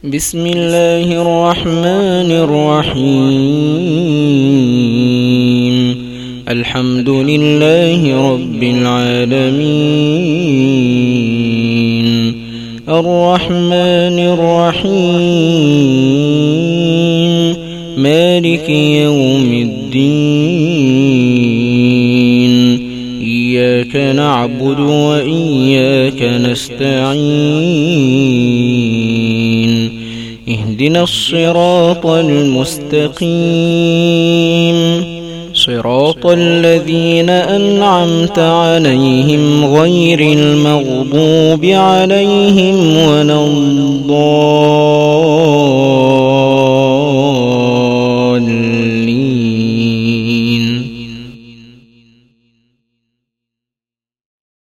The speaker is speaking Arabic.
بسم الله الرحمن الرحيم الحمد لله رب العالمين الرحمن الرحيم مالك يوم الدين إياك نعبد وإياك نستعين اهدنا الصراط المستقيم صراط الذين أنعمت عليهم غير المغضوب عليهم ولا الضالين